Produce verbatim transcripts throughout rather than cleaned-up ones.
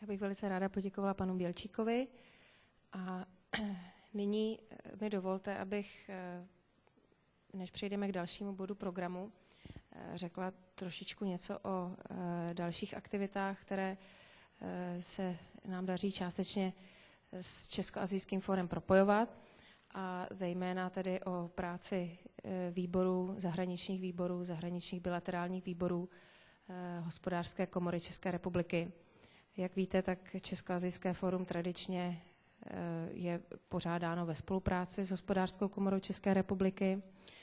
Já bych velice ráda poděkovala panu Bělčíkovi a nyní mi dovolte, abych, než přejdeme k dalšímu bodu programu, řekla trošičku něco o dalších aktivitách, které se nám daří částečně s Českoasijským fórem propojovat a zejména tedy o práci výborů, zahraničních výborů, zahraničních bilaterálních výborů Hospodářské komory České republiky. Jak víte, tak Českoasijské fórum tradičně je pořádáno ve spolupráci s Hospodářskou komorou České republiky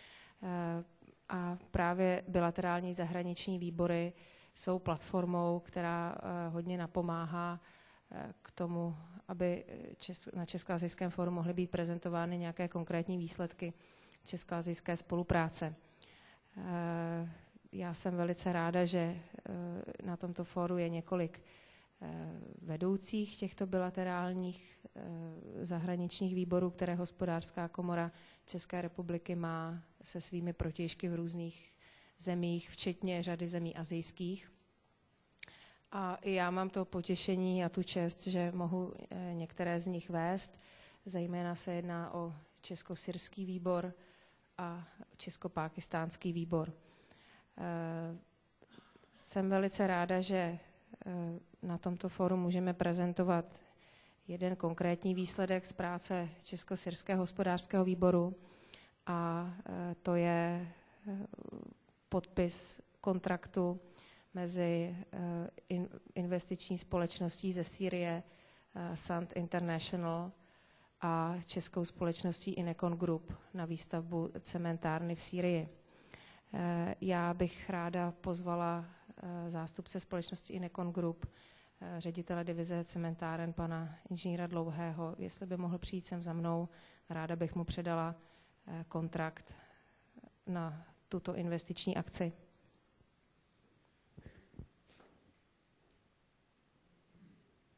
a právě bilaterální zahraniční výbory jsou platformou, která hodně napomáhá k tomu, aby na Českoasijském fóru mohly být prezentovány nějaké konkrétní výsledky českoasijské spolupráce. Já jsem velice ráda, že na tomto fóru je několik vedoucích těchto bilaterálních zahraničních výborů, které Hospodářská komora České republiky má se svými protějšky v různých zemích, včetně řady zemí asijských. A i já mám to potěšení a tu čest, že mohu některé z nich vést. Zejména se jedná o českosyrský výbor a česko-pákistánský výbor. Jsem velice ráda, že na tomto fóru můžeme prezentovat jeden konkrétní výsledek z práce Českosyrského hospodářského výboru a to je podpis kontraktu mezi investiční společností ze Sýrie Sand International a českou společností Inecon Group na výstavbu cementárny v Sýrii. Já bych ráda pozvala zástupce společnosti Inecon Group, ředitele divize cementáren pana inženýra Dlouhého, jestli by mohl přijít sem za mnou. Ráda bych mu předala kontrakt na tuto investiční akci.